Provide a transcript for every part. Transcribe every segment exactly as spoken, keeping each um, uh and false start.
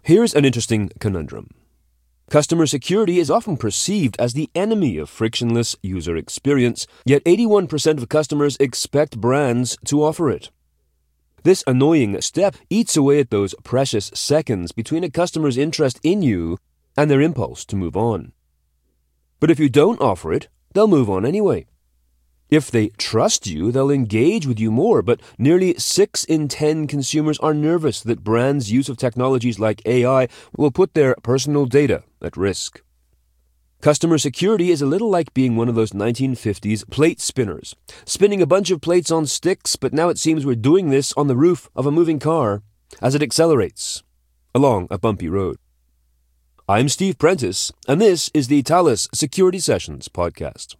Here's an interesting conundrum. Customer security is often perceived as the enemy of frictionless user experience, yet eighty-one percent of customers expect brands to offer it. This annoying step eats away at those precious seconds between a customer's interest in you and their impulse to move on. But if you don't offer it, they'll move on anyway. If they trust you, they'll engage with you more, but nearly six in ten consumers are nervous that brands' use of technologies like A I will put their personal data at risk. Customer security is a little like being one of those nineteen fifties plate spinners, spinning a bunch of plates on sticks, but now it seems we're doing this on the roof of a moving car as it accelerates along a bumpy road. I'm Steve Prentice, and this is the Thales Security Sessions podcast.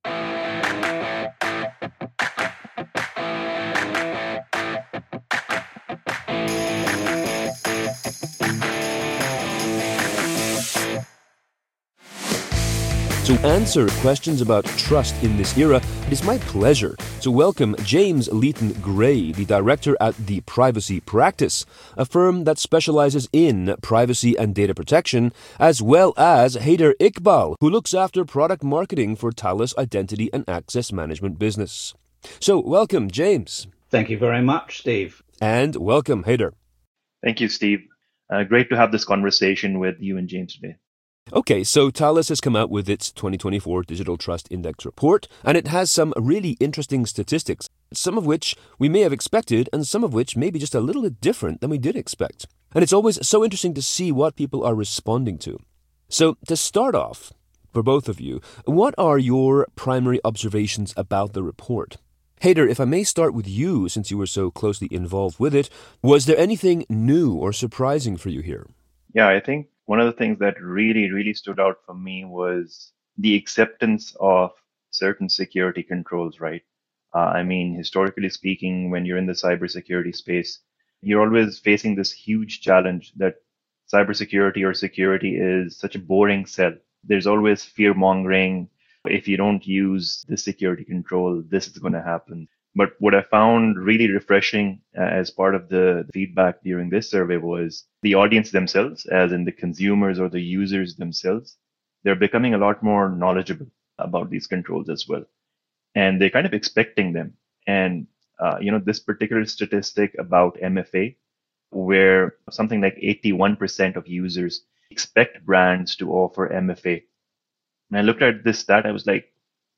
To answer questions about trust in this era, it is my pleasure to welcome James Leighton Gray, the director at The Privacy Practice, a firm that specializes in privacy and data protection, as well as Haider Iqbal, who looks after product marketing for Thales Identity and Access Management business. So, welcome, James. Thank you very much, Steve. And welcome, Haider. Thank you, Steve. Uh, great to have this conversation with you and James today. Okay, so Thales has come out with its twenty twenty-four Digital Trust Index report, and it has some really interesting statistics, some of which we may have expected, and some of which may be just a little bit different than we did expect. And it's always so interesting to see what people are responding to. So, to start off, for both of you, what are your primary observations about the report? Haider, if I may start with you, since you were so closely involved with it, was there anything new or surprising for you here? Yeah, I think one of the things that really, really stood out for me was the acceptance of certain security controls, right? Uh, I mean, historically speaking, when you're in the cybersecurity space, you're always facing this huge challenge that cybersecurity or security is such a boring sell. There's always fear mongering. If you don't use this security control, this is going to happen. But what I found really refreshing uh, as part of the feedback during this survey was the audience themselves, as in the consumers or the users themselves. They're becoming a lot more knowledgeable about these controls as well. And they're kind of expecting them. And, uh, you know, this particular statistic about M F A, where something like eighty-one percent of users expect brands to offer M F A. And I looked at this stat, I was like,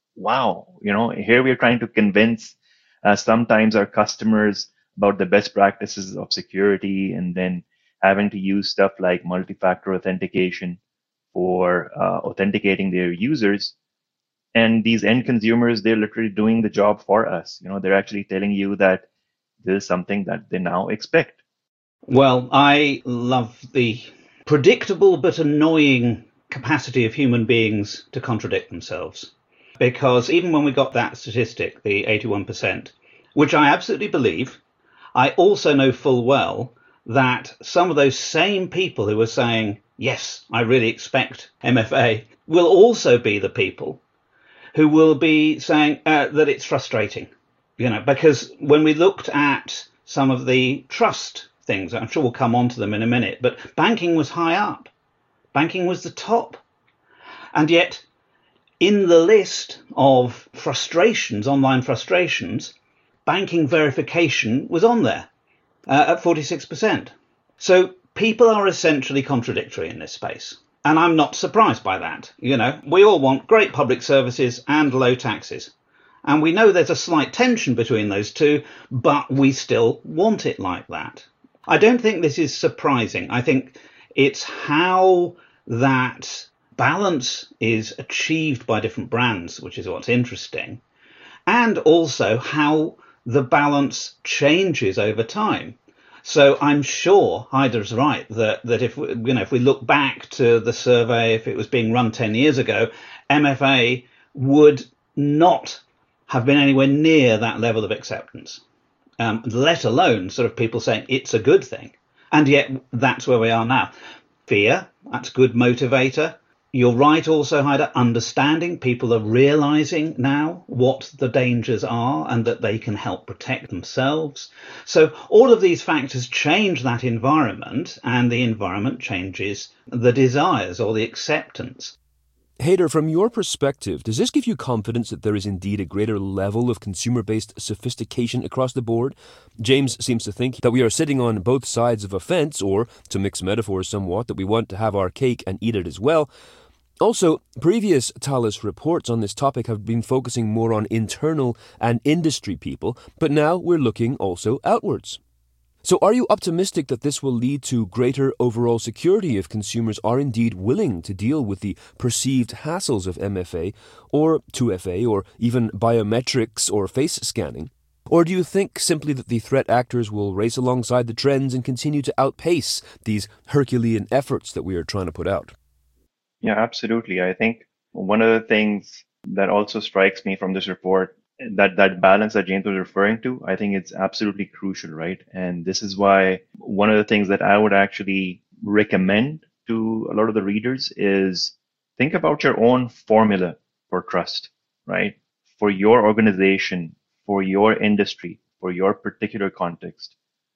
wow, you know, here we're trying to convince Uh, sometimes our customers about the best practices of security, and then having to use stuff like multi-factor authentication for uh, authenticating their users. And these end consumers, they're literally doing the job for us. You know, they're actually telling you that this is something that they now expect. Well, I love the predictable but annoying capacity of human beings to contradict themselves. Because even when we got that statistic, the eighty-one percent, which I absolutely believe, I also know full well that some of those same people who are saying, yes, I really expect M F A, will also be the people who will be saying uh, that it's frustrating. You know, because when we looked at some of the trust things, I'm sure we'll come on to them in a minute, but banking was high up. Banking was the top. And yet, in the list of frustrations, online frustrations, banking verification was on there uh, at forty-six percent. So people are essentially contradictory in this space. And I'm not surprised by that. You know, we all want great public services and low taxes. And we know there's a slight tension between those two, but we still want it like that. I don't think this is surprising. I think it's how that balance is achieved by different brands, which is what's interesting, and also how the balance changes over time. So I'm sure Haider's right that that if we, you know if we look back to the survey, if it was being run ten years ago, M F A would not have been anywhere near that level of acceptance, um, let alone sort of people saying it's a good thing. And yet that's where we are now. Fear, that's a good motivator. You're right also, Haida, understanding people are realizing now what the dangers are and that they can help protect themselves. So all of these factors change that environment, and the environment changes the desires or the acceptance. Haider, from your perspective, does this give you confidence that there is indeed a greater level of consumer-based sophistication across the board? James seems to think that we are sitting on both sides of a fence, or, to mix metaphors somewhat, that we want to have our cake and eat it as well. Also, previous Thales reports on this topic have been focusing more on internal and industry people, but now we're looking also outwards. So are you optimistic that this will lead to greater overall security if consumers are indeed willing to deal with the perceived hassles of M F A or two F A or even biometrics or face scanning? Or do you think simply that the threat actors will race alongside the trends and continue to outpace these Herculean efforts that we are trying to put out? Yeah, absolutely. I think one of the things that also strikes me from this report, that that balance that James was referring to, I think it's absolutely crucial, right? And this is why one of the things that I would actually recommend to a lot of the readers is think about your own formula for trust, right? For your organization, for your industry, for your particular context.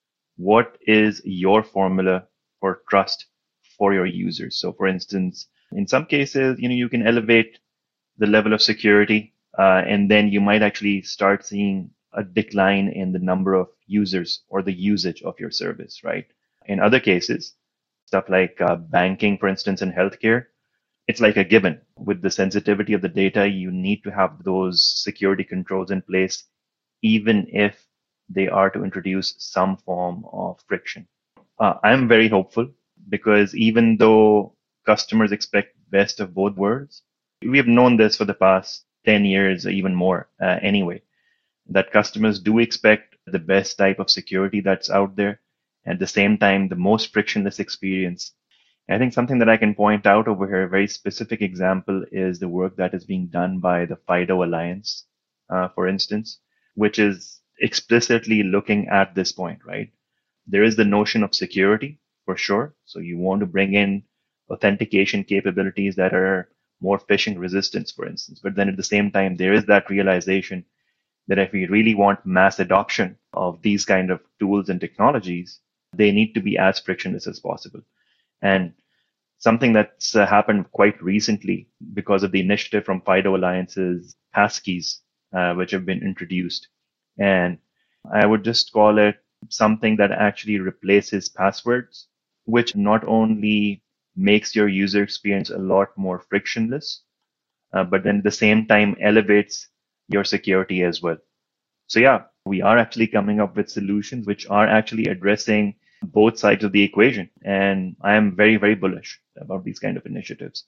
What is your formula for trust for your users? So for instance, in some cases, you know, you can elevate the level of security, uh, and then you might actually start seeing a decline in the number of users or the usage of your service, right? In other cases, stuff like uh, banking, for instance, in healthcare, it's like a given. With the sensitivity of the data, you need to have those security controls in place, even if they are to introduce some form of friction. Uh, I'm very hopeful because even though customers expect best of both worlds, we have known this for the past ten years, even more uh, anyway, that customers do expect the best type of security that's out there. At the same time, the most frictionless experience. I think something that I can point out over here, a very specific example, is the work that is being done by the FIDO Alliance, uh, for instance, which is explicitly looking at this point, right? There is the notion of security, for sure. So you want to bring in authentication capabilities that are more phishing resistant, for instance. But then at the same time, there is that realization that if we really want mass adoption of these kind of tools and technologies, they need to be as frictionless as possible. And something that's uh, happened quite recently because of the initiative from FIDO Alliance's passkeys, uh, which have been introduced. And I would just call it something that actually replaces passwords, which not only makes your user experience a lot more frictionless, uh, but then at the same time elevates your security as well. So yeah, we are actually coming up with solutions which are actually addressing both sides of the equation. And I am very, very bullish about these kind of initiatives.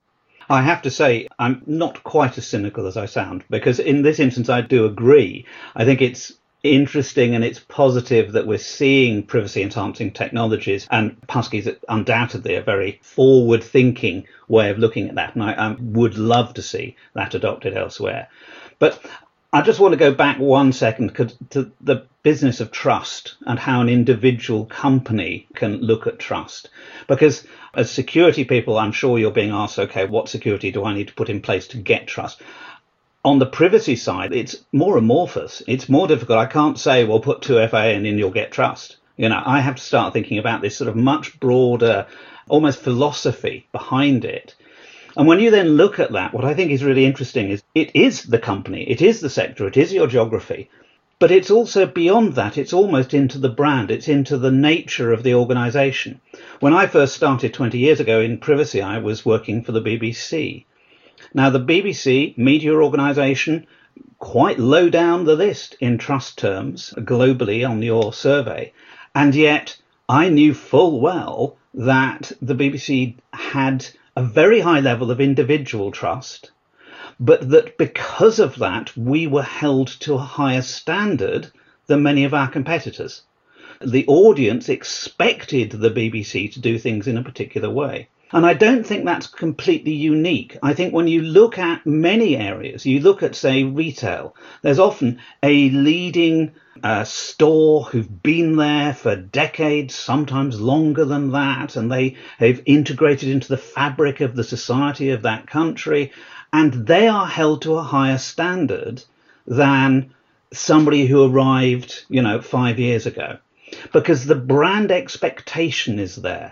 I have to say, I'm not quite as cynical as I sound, because in this instance, I do agree. I think it's interesting and it's positive that we're seeing privacy enhancing technologies, and passkeys are undoubtedly a very forward thinking way of looking at that. And I, I would love to see that adopted elsewhere. But I just want to go back one second to the business of trust and how an individual company can look at trust. Because as security people, I'm sure you're being asked, okay, what security do I need to put in place to get trust? On the privacy side, it's more amorphous. It's more difficult. I can't say, well, put two F A and then you'll get trust. You know, I have to start thinking about this sort of much broader, almost philosophy behind it. And when you then look at that, what I think is really interesting is it is the company, it is the sector, it is your geography, but it's also beyond that. It's almost into the brand. It's into the nature of the organization. When I first started twenty years ago in privacy, I was working for the B B C. Now, the B B C, media organization, quite low down the list in trust terms globally on your survey. And yet I knew full well that the B B C had a very high level of individual trust, but that because of that, we were held to a higher standard than many of our competitors. The audience expected the B B C to do things in a particular way. And I don't think that's completely unique. I think when you look at many areas, you look at, say, retail, there's often a leading uh, store who've been there for decades, sometimes longer than that, and they have integrated into the fabric of the society of that country, and they are held to a higher standard than somebody who arrived, you know, five years ago, because the brand expectation is there.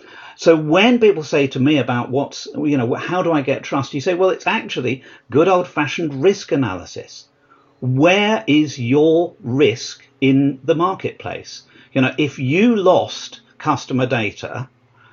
So when people say to me about what's, you know, how do I get trust? You say, well, it's actually good old fashioned risk analysis. Where is your risk in the marketplace? You know, if you lost customer data,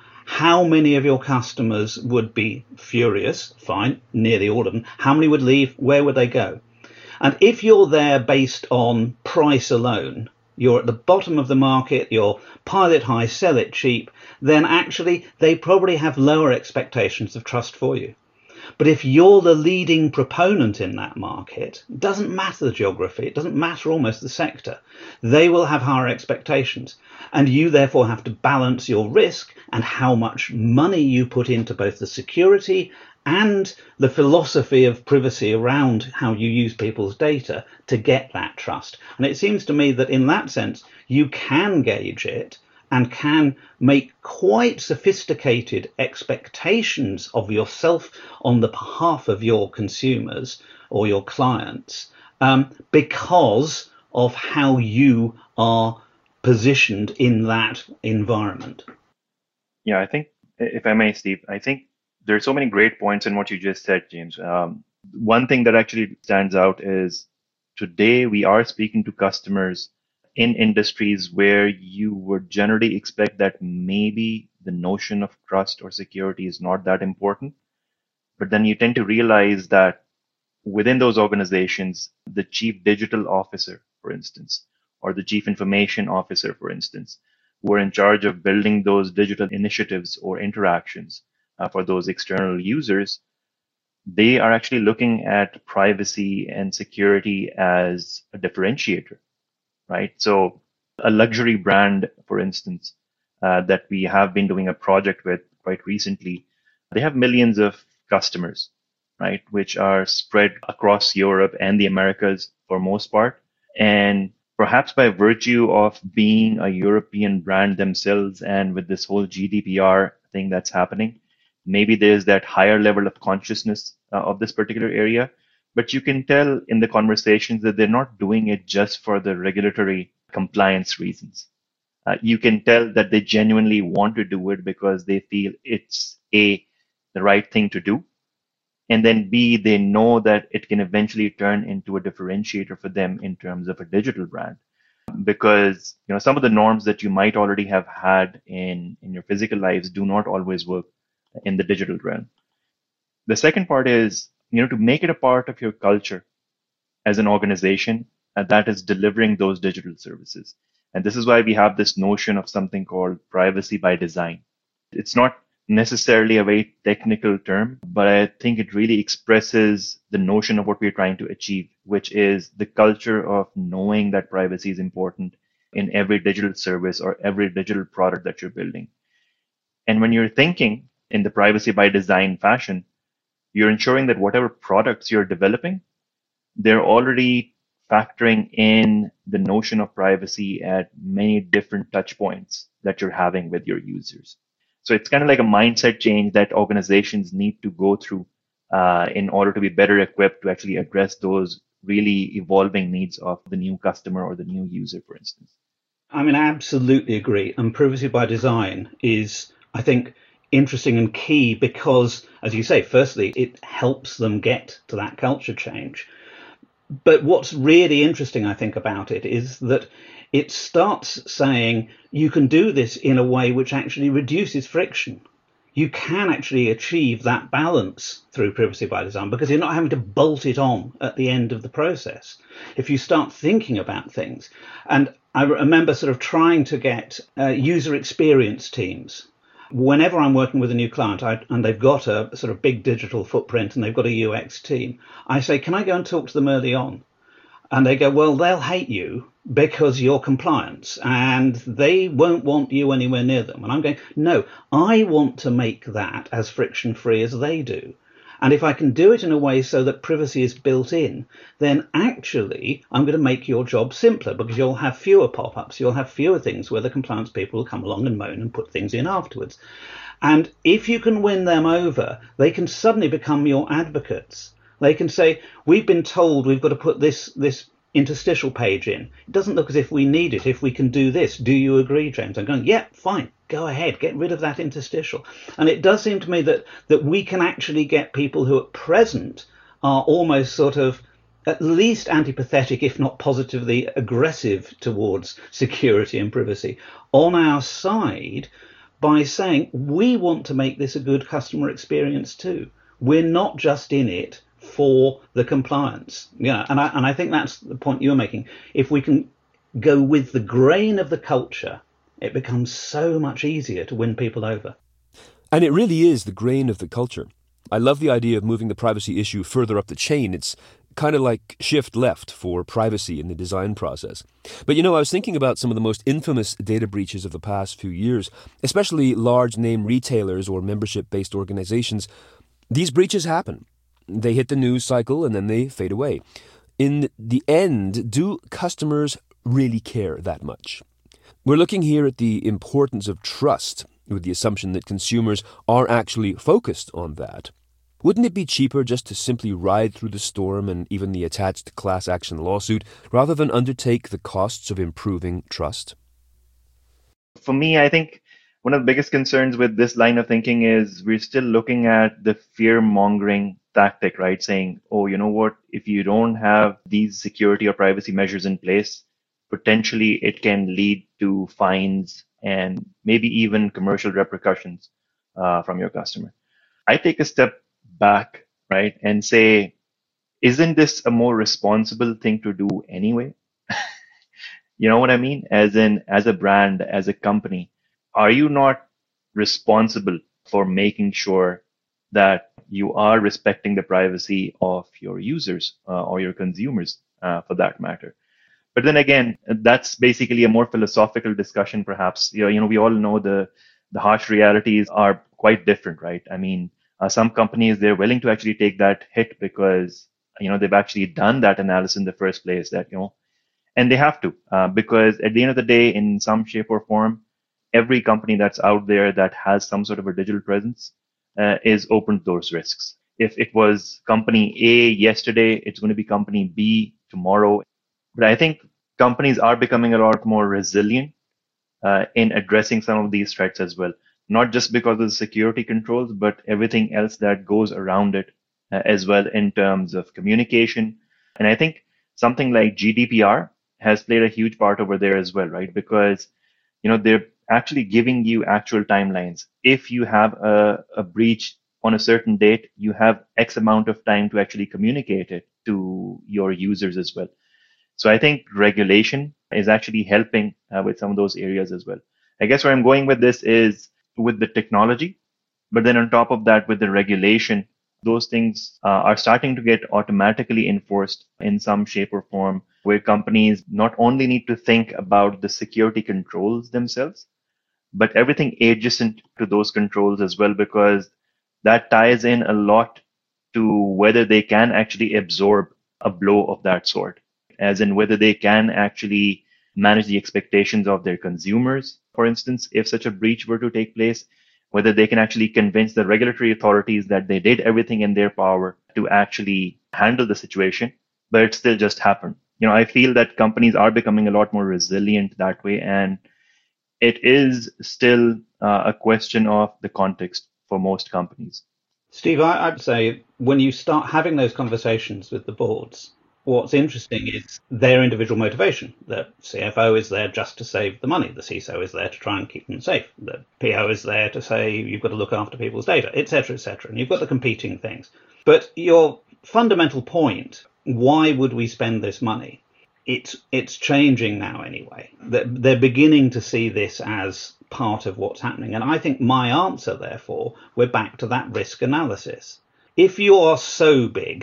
how many of your customers would be furious? Fine, nearly all of them. How many would leave? Where would they go? And if you're there based on price alone, you're at the bottom of the market, you're pile it high, sell it cheap, then actually they probably have lower expectations of trust for you. But if you're the leading proponent in that market, it doesn't matter the geography, it doesn't matter almost the sector, they will have higher expectations. And you therefore have to balance your risk and how much money you put into both the security and the philosophy of privacy around how you use people's data to get that trust. And it seems to me that in that sense, you can gauge it and can make quite sophisticated expectations of yourself on the behalf of your consumers or your clients um, because of how you are positioned in that environment. Yeah, I think, if I may, Steve, I think there are so many great points in what you just said, James. Um, one thing that actually stands out is today we are speaking to customers in industries where you would generally expect that maybe the notion of trust or security is not that important. But then you tend to realize that within those organizations, the chief digital officer, for instance, or the chief information officer, for instance, who are in charge of building those digital initiatives or interactions uh, for those external users, they are actually looking at privacy and security as a differentiator, right? So a luxury brand, for instance, uh, that we have been doing a project with quite recently, they have millions of customers, right, which are spread across Europe and the Americas for most part. And perhaps by virtue of being a European brand themselves and with this whole G D P R thing that's happening, maybe there's that higher level of consciousness uh, of this particular area. But you can tell in the conversations that they're not doing it just for the regulatory compliance reasons. Uh, you can tell that they genuinely want to do it because they feel it's A, the right thing to do, and then B, they know that it can eventually turn into a differentiator for them in terms of a digital brand. Because, you know, some of the norms that you might already have had in, in your physical lives do not always work in the digital realm. The second part is, you know, to make it a part of your culture as an organization uh, that is delivering those digital services. And this is why we have this notion of something called privacy by design. It's not necessarily a very technical term, but I think it really expresses the notion of what we're trying to achieve, which is the culture of knowing that privacy is important in every digital service or every digital product that you're building. And when you're thinking in the privacy by design fashion, you're ensuring that whatever products you're developing, they're already factoring in the notion of privacy at many different touch points that you're having with your users. So it's kind of like a mindset change that organizations need to go through uh, in order to be better equipped to actually address those really evolving needs of the new customer or the new user, for instance. I mean, I absolutely agree. And privacy by design is, I think, interesting and key because, as you say, firstly, it helps them get to that culture change. But what's really interesting, I think, about it is that it starts saying you can do this in a way which actually reduces friction. You can actually achieve that balance through privacy by design because you're not having to bolt it on at the end of the process. If you start thinking about things, and I remember sort of trying to get uh, user experience teams. Whenever I'm working with a new client I, and they've got a sort of big digital footprint and they've got a U X team, I say, can I go and talk to them early on? And they go, well, they'll hate you because you're compliance and they won't want you anywhere near them. And I'm going, no, I want to make that as friction free as they do. And if I can do it in a way so that privacy is built in, then actually I'm going to make your job simpler, because you'll have fewer pop-ups, you'll have fewer things where the compliance people will come along and moan and put things in afterwards. And if you can win them over, they can suddenly become your advocates. They can say, we've been told we've got to put this, this interstitial page in. It doesn't look as if we need it. If we can do this, do you agree, James? I'm going, yeah, fine. Go ahead, get rid of that interstitial. And it does seem to me that, that we can actually get people who at present are almost sort of at least antipathetic, if not positively aggressive towards security and privacy, on our side by saying, we want to make this a good customer experience too. We're not just in it for the compliance. Yeah, and I, and I think that's the point you're making. If we can go with the grain of the culture, it becomes so much easier to win people over. And it really is the grain of the culture. I love the idea of moving the privacy issue further up the chain. It's kind of like shift left for privacy in the design process. But you know, I was thinking about some of the most infamous data breaches of the past few years, especially large name retailers or membership-based organizations. These breaches happen. They hit the news cycle and then they fade away. In the end, do customers really care that much? We're looking here at the importance of trust, with the assumption that consumers are actually focused on that. Wouldn't it be cheaper just to simply ride through the storm and even the attached class action lawsuit, rather than undertake the costs of improving trust? For me, I think one of the biggest concerns with this line of thinking is we're still looking at the fear-mongering tactic, right? Saying, oh, you know what, if you don't have these security or privacy measures in place, potentially it can lead to fines and maybe even commercial repercussions uh, from your customer. I take a step back, right, and say, isn't this a more responsible thing to do anyway? You know what I mean? As in, as a brand, as a company, are you not responsible for making sure that you are respecting the privacy of your users uh, or your consumers, uh, for that matter? But then again, that's basically a more philosophical discussion, perhaps. You know, you know, we all know the the harsh realities are quite different, right? I mean, uh, some companies, they're willing to actually take that hit because, you know, they've actually done that analysis in the first place, that, you know, and they have to, uh, because at the end of the day, in some shape or form, every company that's out there that has some sort of a digital presence uh, is open to those risks. If it was company A yesterday, it's going to be company B tomorrow. But I think companies are becoming a lot more resilient uh, in addressing some of these threats as well, not just because of the security controls, but everything else that goes around it uh, as well in terms of communication. And I think something like G D P R has played a huge part over there as well, right? Because, you know, they're actually giving you actual timelines. If you have a, a breach on a certain date, you have X amount of time to actually communicate it to your users as well. So I think regulation is actually helping uh, with some of those areas as well. I guess where I'm going with this is with the technology, but then on top of that, with the regulation, those things uh, are starting to get automatically enforced in some shape or form, where companies not only need to think about the security controls themselves, but everything adjacent to those controls as well, because that ties in a lot to whether they can actually absorb a blow of that sort, as in whether they can actually manage the expectations of their consumers, for instance, if such a breach were to take place, whether they can actually convince the regulatory authorities that they did everything in their power to actually handle the situation, but it still just happened. You know, I feel that companies are becoming a lot more resilient that way, and it is still uh, a question of the context for most companies. Steve, I, I'd say when you start having those conversations with the boards, what's interesting is their individual motivation. The C F O is there just to save the money. The C I S O is there to try and keep them safe. The P O is there to say you've got to look after people's data, et cetera, et cetera. And you've got the competing things. But your fundamental point, why would we spend this money? It's it's changing now anyway. They're, they're beginning to see this as part of what's happening. And I think my answer, therefore, we're back to that risk analysis. If you are so big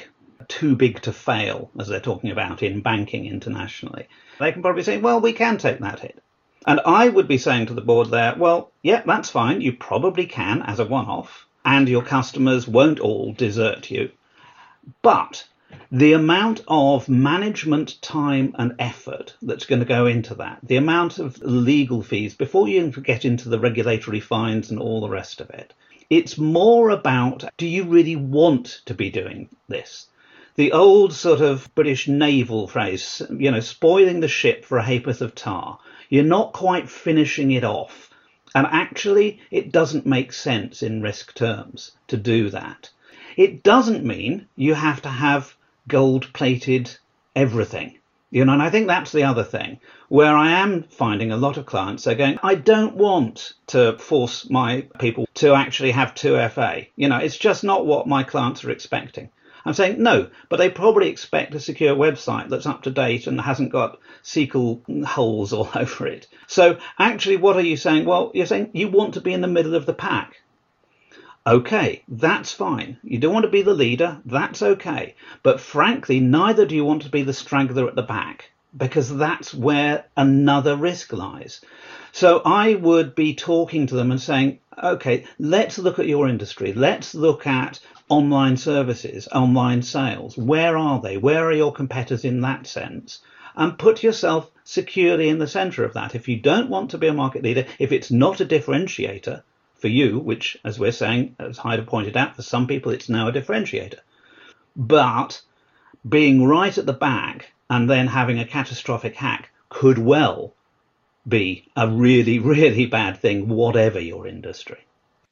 too big to fail, as they're talking about in banking internationally, they can probably say, well, we can take that hit. And I would be saying to the board there, well, yeah, that's fine. You probably can as a one-off, and your customers won't all desert you. But the amount of management time and effort that's going to go into that, the amount of legal fees before you even get into the regulatory fines and all the rest of it, it's more about, do you really want to be doing this? The old sort of British naval phrase, you know, spoiling the ship for a ha'porth of tar. You're not quite finishing it off. And actually, it doesn't make sense in risk terms to do that. It doesn't mean you have to have gold-plated everything. You know, and I think that's the other thing, where I am finding a lot of clients are going, I don't want to force my people to actually have two F A. You know, it's just not what my clients are expecting. I'm saying, no, but they probably expect a secure website that's up to date and hasn't got S Q L holes all over it. So actually, what are you saying? Well, you're saying you want to be in the middle of the pack. Okay, that's fine. You don't want to be the leader. That's okay. But frankly, neither do you want to be the straggler at the back, because that's where another risk lies. So I would be talking to them and saying, okay, let's look at your industry. Let's look at online services, online sales. Where are they? Where are your competitors in that sense? And put yourself securely in the center of that. If you don't want to be a market leader, if it's not a differentiator for you, which, as we're saying, as Haidar pointed out, for some people it's now a differentiator. But being right at the back and then having a catastrophic hack could well be a really, really bad thing, whatever your industry.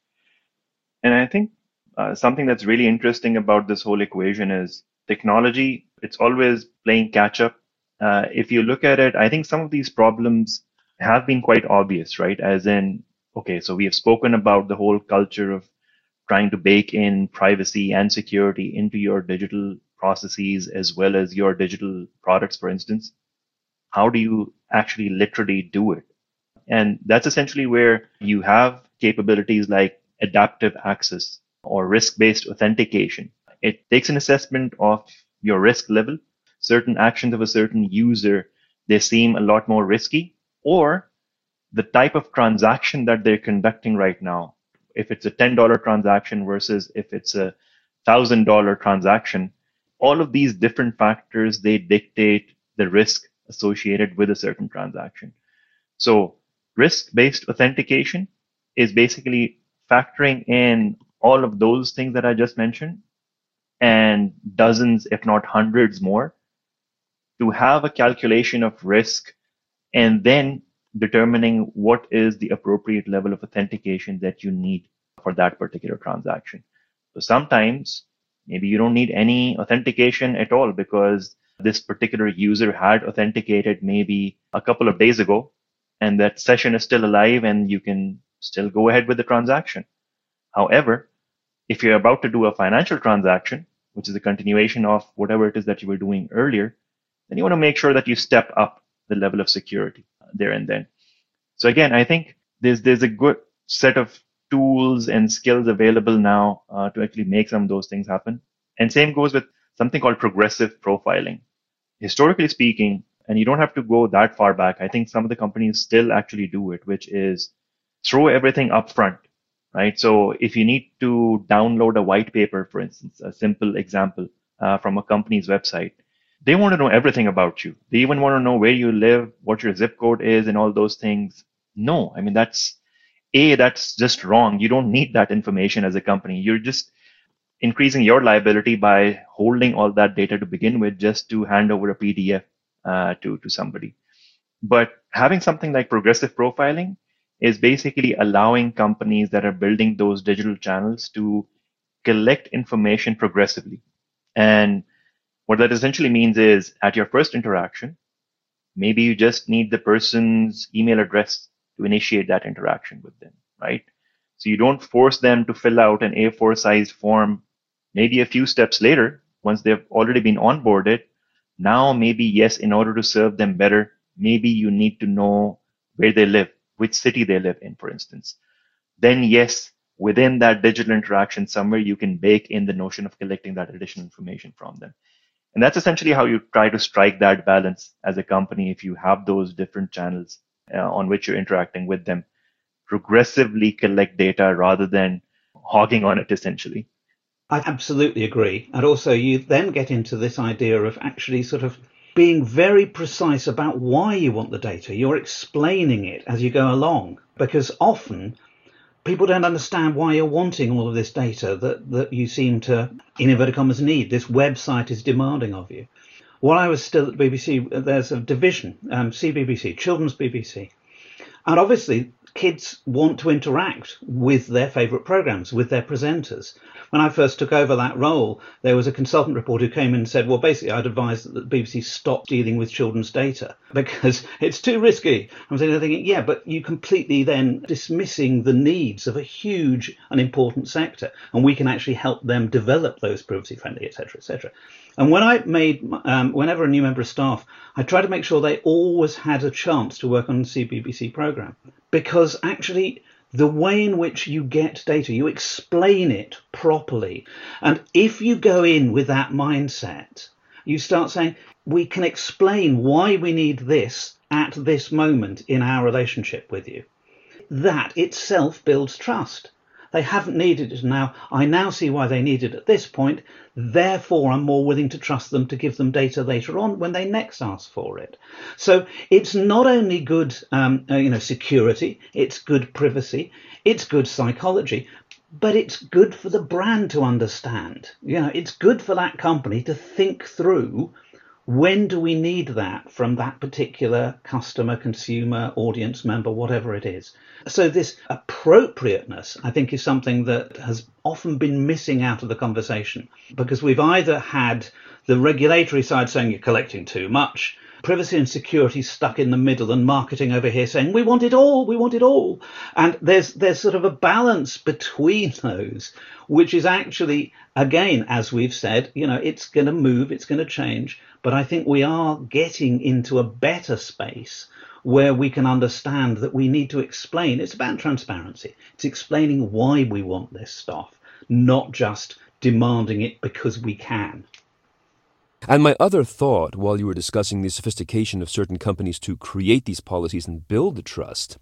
And I think uh, something that's really interesting about this whole equation is technology. It's always playing catch up. Uh, if you look at it, I think some of these problems have been quite obvious, right? As in, okay, so we have spoken about the whole culture of trying to bake in privacy and security into your digital processes as well as your digital products, for instance. How do you actually literally do it? And that's essentially where you have capabilities like adaptive access or risk-based authentication. It takes an assessment of your risk level. Certain actions of a certain user, they seem a lot more risky, or the type of transaction that they're conducting right now. If it's a ten dollars transaction versus if it's a one thousand dollars transaction, all of these different factors, they dictate the risk associated with a certain transaction. So risk-based authentication is basically factoring in all of those things that I just mentioned and dozens, if not hundreds more, to have a calculation of risk and then determining what is the appropriate level of authentication that you need for that particular transaction. So sometimes maybe you don't need any authentication at all because this particular user had authenticated maybe a couple of days ago and that session is still alive and you can still go ahead with the transaction. However, if you're about to do a financial transaction, which is a continuation of whatever it is that you were doing earlier, then you want to make sure that you step up the level of security there and then. So again, I think there's there's a good set of tools and skills available now uh, to actually make some of those things happen. And same goes with something called progressive profiling. Historically speaking, and you don't have to go that far back, I think some of the companies still actually do it, which is throw everything up front, right? So if you need to download a white paper, for instance, a simple example uh, from a company's website, they want to know everything about you. They even want to know where you live, what your zip code is, and all those things. No, I mean, that's A, that's just wrong. You don't need that information as a company. You're just increasing your liability by holding all that data to begin with just to hand over a P D F uh, to, to somebody. But having something like progressive profiling is basically allowing companies that are building those digital channels to collect information progressively. And what that essentially means is at your first interaction, maybe you just need the person's email address to initiate that interaction with them, right? So you don't force them to fill out an A four sized form. Maybe a few steps later, once they've already been onboarded, now maybe, yes, in order to serve them better, maybe you need to know where they live, which city they live in, for instance. Then, yes, within that digital interaction, somewhere you can bake in the notion of collecting that additional information from them. And that's essentially how you try to strike that balance as a company. If you have those different channels uh, on which you're interacting with them, progressively collect data rather than hogging on it, essentially. I absolutely agree. And also you then get into this idea of actually sort of being very precise about why you want the data. You're explaining it as you go along, because often people don't understand why you're wanting all of this data that, that you seem to, in inverted commas, need. This website is demanding of you. While I was still at the B B C, there's a division, um, C B B C, Children's B B C. And obviously, kids want to interact with their favourite programmes, with their presenters. When I first took over that role, there was a consultant reporter who came in and said, well, basically, I'd advise that the B B C stop dealing with children's data because it's too risky. I was thinking, yeah, but you completely then dismissing the needs of a huge and important sector, and we can actually help them develop those privacy-friendly, et cetera, et cetera. And when I made, um, whenever a new member of staff, I tried to make sure they always had a chance to work on the C B B C programme, because actually the way in which you get data, you explain it properly. And if you go in with that mindset, you start saying, we can explain why we need this at this moment in our relationship with you. That itself builds trust. They haven't needed it now. I now see why they need it at this point. Therefore, I'm more willing to trust them to give them data later on when they next ask for it. So it's not only good, um, uh, you know, security, it's good privacy, it's good psychology, but it's good for the brand to understand. You know, it's good for that company to think through, when do we need that from that particular customer, consumer, audience member, whatever it is? So this appropriateness, I think, is something that has often been missing out of the conversation, because we've either had the regulatory side saying you're collecting too much, privacy and security stuck in the middle, and marketing over here saying we want it all, we want it all. And there's there's sort of a balance between those, which is actually, again, as we've said, you know, it's going to move, it's going to change. But I think we are getting into a better space where we can understand that we need to explain. It's about transparency. It's explaining why we want this stuff, not just demanding it because we can. And my other thought, while you were discussing the sophistication of certain companies to create these policies and build the trust,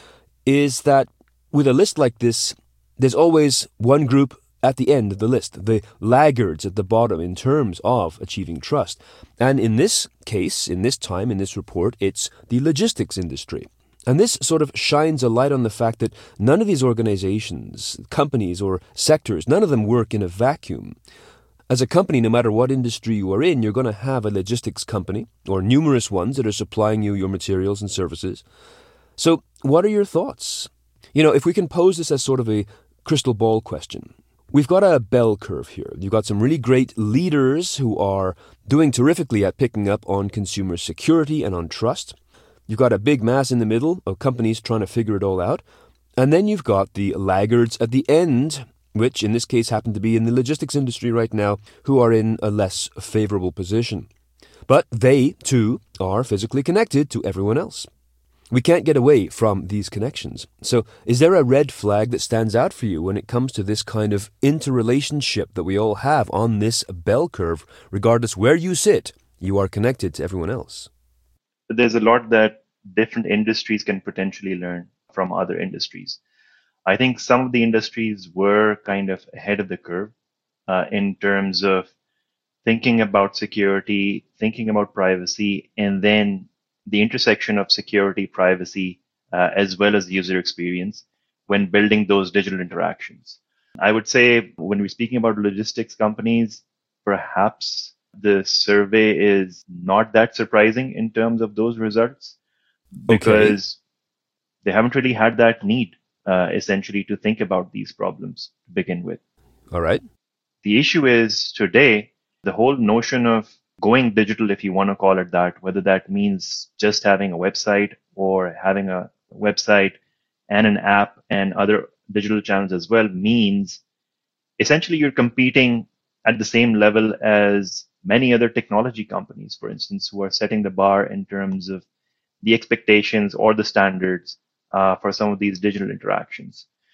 is that with a list like this, there's always one group at the end of the list, the laggards at the bottom in terms of achieving trust. And in this case, in this time, in this report, it's the logistics industry. And this sort of shines a light on the fact that none of these organizations, companies or sectors, none of them work in a vacuum. As a company, no matter what industry you are in, you're going to have a logistics company or numerous ones that are supplying you your materials and services. So what are your thoughts? You know, if we can pose this as sort of a crystal ball question, we've got a bell curve here. You've got some really great leaders who are doing terrifically at picking up on consumer security and on trust. You've got a big mass in the middle of companies trying to figure it all out. And then you've got the laggards at the end, which in this case happen to be in the logistics industry right now, who are in a less favorable position. But they, too, are physically connected to everyone else. We can't get away from these connections. So is there a red flag that stands out for you when it comes to this kind of interrelationship that we all have on this bell curve? Regardless where you sit, you are connected to everyone else. There's a lot that different industries can potentially learn from other industries. I think some of the industries were kind of ahead of the curve uh, in terms of thinking about security, thinking about privacy, and then the intersection of security, privacy, uh, as well as user experience when building those digital interactions. I would say when we're speaking about logistics companies, perhaps the survey is not that surprising in terms of those results because okay. they haven't really had that need, uh, essentially, to think about these problems to begin with. All right. The issue is today, the whole notion of going digital, if you want to call it that, whether that means just having a website or having a website and an app and other digital channels as well, means essentially you're competing at the same level as many other technology companies, for instance, who are setting the bar in terms of the expectations or the standards uh, for some of these digital interactions.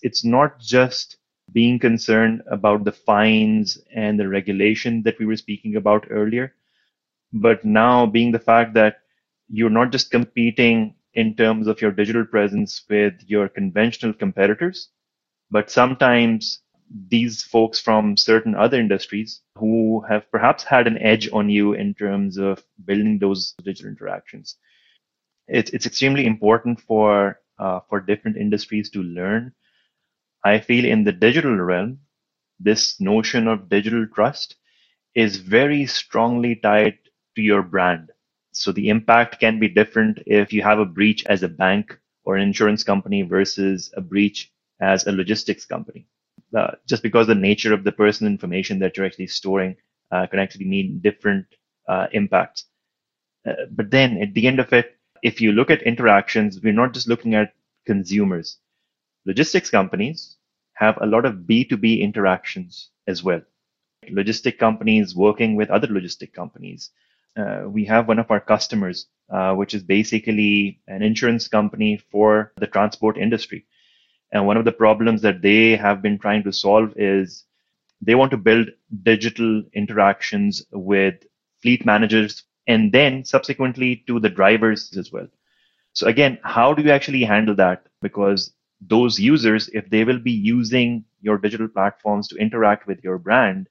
It's not just being concerned about the fines and the regulation that we were speaking about earlier, but now being the fact that you're not just competing in terms of your digital presence with your conventional competitors, but sometimes these folks from certain other industries who have perhaps had an edge on you in terms of building those digital interactions. It's, it's extremely important for, uh, for different industries to learn. I feel in the digital realm, this notion of digital trust is very strongly tied to your brand. So the impact can be different if you have a breach as a bank or an insurance company versus a breach as a logistics company. Uh, just because the nature of the personal information that you're actually storing uh, can actually mean different uh, impacts. Uh, but then at the end of it, if you look at interactions, we're not just looking at consumers. Logistics companies have a lot of B two B interactions as well. Logistic companies working with other logistic companies. Uh, we have one of our customers, uh, which is basically an insurance company for the transport industry. And one of the problems that they have been trying to solve is they want to build digital interactions with fleet managers and then subsequently to the drivers as well. So again, how do you actually handle that? Because those users, if they will be using your digital platforms to interact with your brand,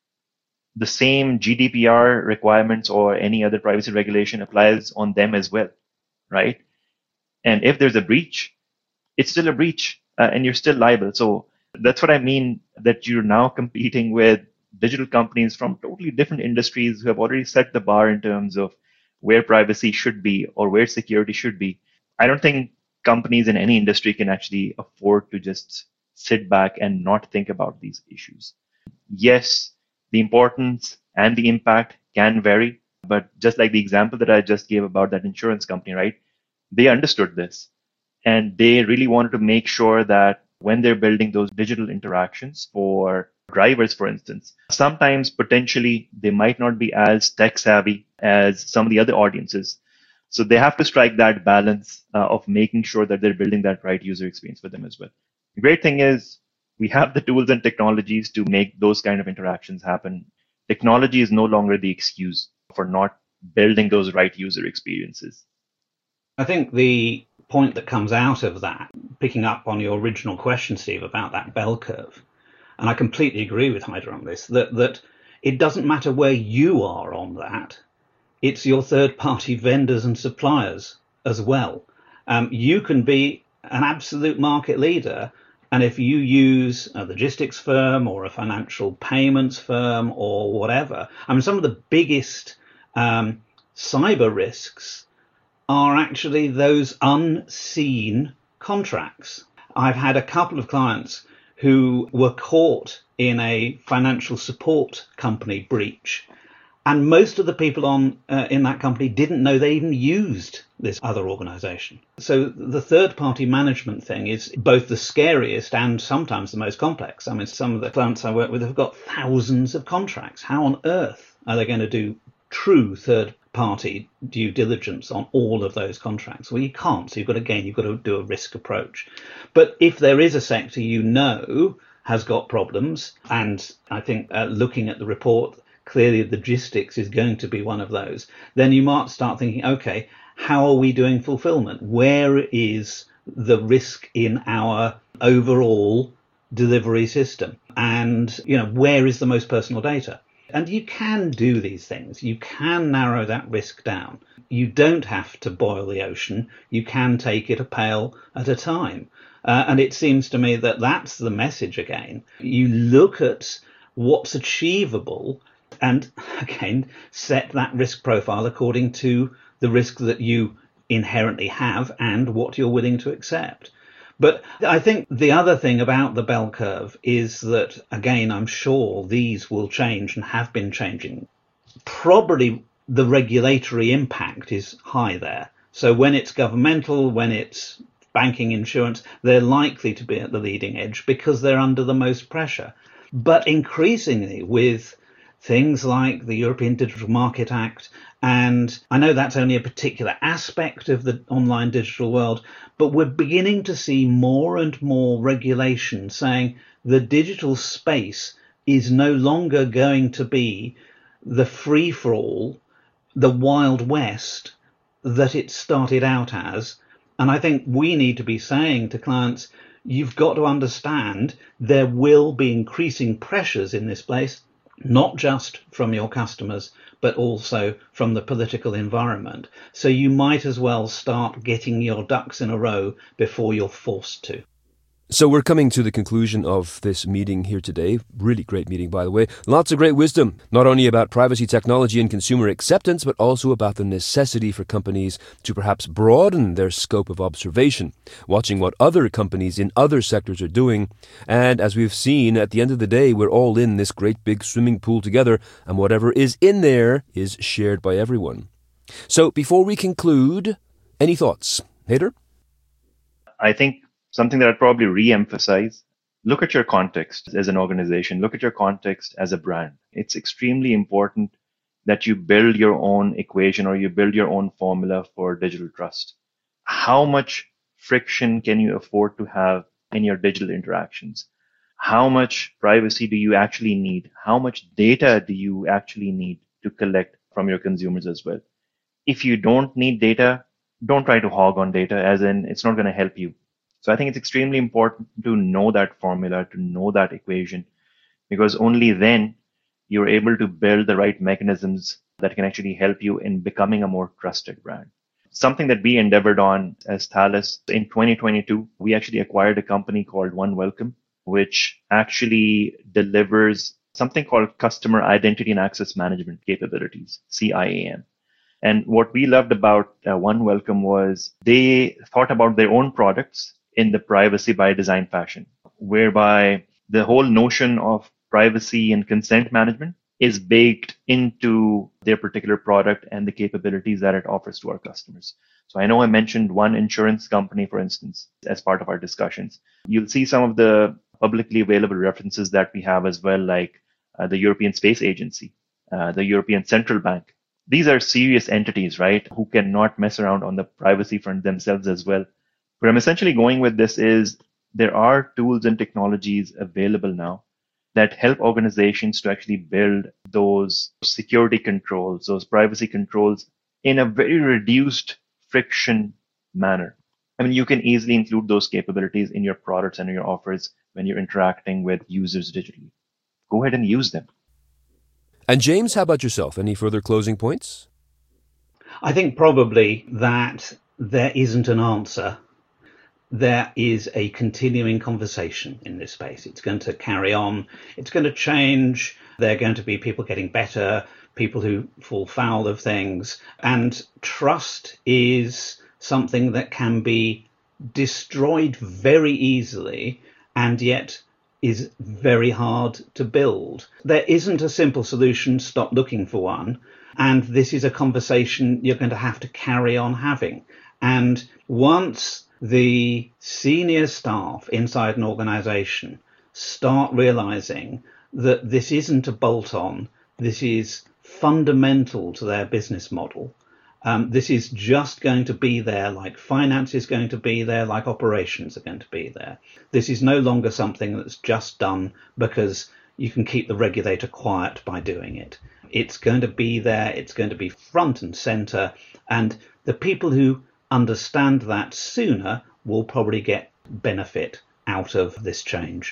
the same G D P R requirements or any other privacy regulation applies on them as well, right? And if there's a breach, it's still a breach uh, and you're still liable. So that's what I mean, that you're now competing with digital companies from totally different industries who have already set the bar in terms of where privacy should be or where security should be. I don't think companies in any industry can actually afford to just sit back and not think about these issues. Yes, the importance and the impact can vary, but just like the example that I just gave about that insurance company, right? They understood this and they really wanted to make sure that when they're building those digital interactions for drivers, for instance, sometimes potentially they might not be as tech savvy as some of the other audiences. So they have to strike that balance uh, of making sure that they're building that right user experience for them as well. The great thing is we have the tools and technologies to make those kind of interactions happen. Technology is no longer the excuse for not building those right user experiences. I think the point that comes out of that, picking up on your original question, Steve, about that bell curve, and I completely agree with Haider on this, that, that it doesn't matter where you are on that, it's your third-party vendors and suppliers as well. Um, you can be an absolute market leader, and if you use a logistics firm or a financial payments firm or whatever, I mean, some of the biggest um, cyber risks are actually those unseen contracts. I've had a couple of clients who were caught in a financial support company breach, and most of the people on uh, in that company didn't know they even used this other organization. So the third-party management thing is both the scariest and sometimes the most complex. I mean, some of the clients I work with have got thousands of contracts. How on earth are they going to do true third-party due diligence on all of those contracts? Well, you can't. So you've got to, again, you've got to do a risk approach. But if there is a sector you know has got problems, and I think uh, looking at the report, clearly logistics is going to be one of those, then you might start thinking, okay, how are we doing fulfillment? Where is the risk in our overall delivery system? And, you know, where is the most personal data? And you can do these things. You can narrow that risk down. You don't have to boil the ocean. You can take it a pail at a time. Uh, and it seems to me that that's the message again. You look at what's achievable and, again, set that risk profile according to the risk that you inherently have and what you're willing to accept. But I think the other thing about the bell curve is that, again, I'm sure these will change and have been changing. Probably the regulatory impact is high there. So when it's governmental, when it's banking, insurance, they're likely to be at the leading edge because they're under the most pressure. But increasingly with things like the European Digital Market Act. And I know that's only a particular aspect of the online digital world, but we're beginning to see more and more regulation saying the digital space is no longer going to be the free-for-all, the Wild West that it started out as. And I think we need to be saying to clients, you've got to understand there will be increasing pressures in this place, not just from your customers, but also from the political environment. So you might as well start getting your ducks in a row before you're forced to. So we're coming to the conclusion of this meeting here today. Really great meeting, by the way. Lots of great wisdom, not only about privacy technology and consumer acceptance, but also about the necessity for companies to perhaps broaden their scope of observation, watching what other companies in other sectors are doing. And as we've seen, at the end of the day, we're all in this great big swimming pool together, and whatever is in there is shared by everyone. So before we conclude, any thoughts? Haider? I think something that I'd probably re-emphasize, look at your context as an organization, look at your context as a brand. It's extremely important that you build your own equation or you build your own formula for digital trust. How much friction can you afford to have in your digital interactions? How much privacy do you actually need? How much data do you actually need to collect from your consumers as well? If you don't need data, don't try to hog on data, as in it's not going to help you. So I think it's extremely important to know that formula, to know that equation, because only then you're able to build the right mechanisms that can actually help you in becoming a more trusted brand. Something that we endeavored on as Thales in twenty twenty-two, we actually acquired a company called OneWelcome, which actually delivers something called Customer Identity and Access Management capabilities, C I A M. And what we loved about uh, OneWelcome was they thought about their own products in the privacy by design fashion, whereby the whole notion of privacy and consent management is baked into their particular product and the capabilities that it offers to our customers. So I know I mentioned one insurance company, for instance, as part of our discussions. You'll see some of the publicly available references that we have as well, like uh, the European Space Agency, uh, the European Central Bank. These are serious entities, right, who cannot mess around on the privacy front themselves as well. Where I'm essentially going with this is there are tools and technologies available now that help organizations to actually build those security controls, those privacy controls in a very reduced friction manner. I mean, you can easily include those capabilities in your products and your offers when you're interacting with users digitally. Go ahead and use them. And James, how about yourself? Any further closing points? I think probably that there isn't an answer. There is a continuing conversation in this space. It's going to carry on. It's going to change. There are going to be people getting better, people who fall foul of things. And trust is something that can be destroyed very easily and yet is very hard to build. There isn't a simple solution. Stop looking for one. And this is a conversation you're going to have to carry on having. And once the senior staff inside an organization start realizing that this isn't a bolt-on, this is fundamental to their business model. Um, this is just going to be there like finance is going to be there, like operations are going to be there. This is no longer something that's just done because you can keep the regulator quiet by doing it. It's going to be there. It's going to be front and center. And the people who understand that sooner will probably get benefit out of this change.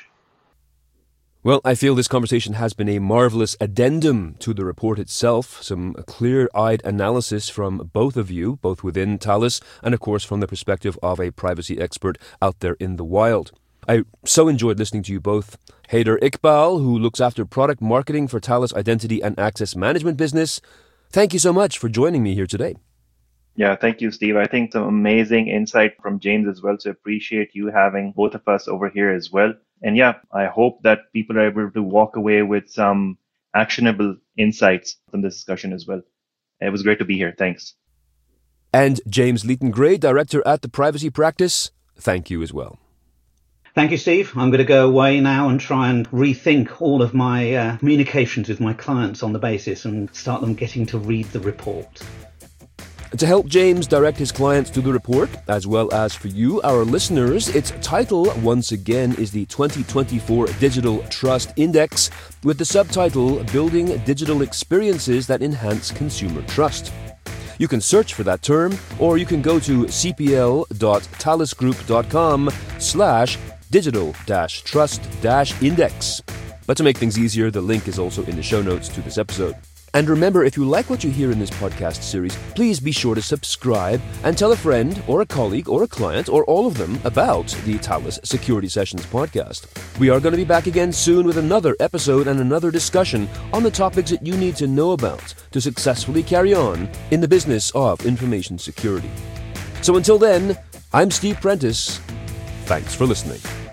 Well, I feel this conversation has been a marvelous addendum to the report itself, some clear-eyed analysis from both of you, both within Thales and, of course, from the perspective of a privacy expert out there in the wild. I so enjoyed listening to you both. Haider Iqbal, who looks after product marketing for Thales Identity and Access Management business. Thank you so much for joining me here today. Yeah, thank you, Steve. I think some amazing insight from James as well. So appreciate you having both of us over here as well. And yeah, I hope that people are able to walk away with some actionable insights from this discussion as well. It was great to be here. Thanks. And James Leeton Gray, Director at the Privacy Practice, thank you as well. Thank you, Steve. I'm going to go away now and try and rethink all of my uh, communications with my clients on the basis and start them getting to read the report. To help James direct his clients to the report, as well as for you, our listeners, its title, once again, is the twenty twenty-four Digital Trust Index, with the subtitle, Building Digital Experiences That Enhance Consumer Trust. You can search for that term, or you can go to cpl.talusgroup.com slash digital dash trust dash index. But to make things easier, the link is also in the show notes to this episode. And remember, if you like what you hear in this podcast series, please be sure to subscribe and tell a friend or a colleague or a client or all of them about the Talus Security Sessions podcast. We are going to be back again soon with another episode and another discussion on the topics that you need to know about to successfully carry on in the business of information security. So until then, I'm Steve Prentice. Thanks for listening.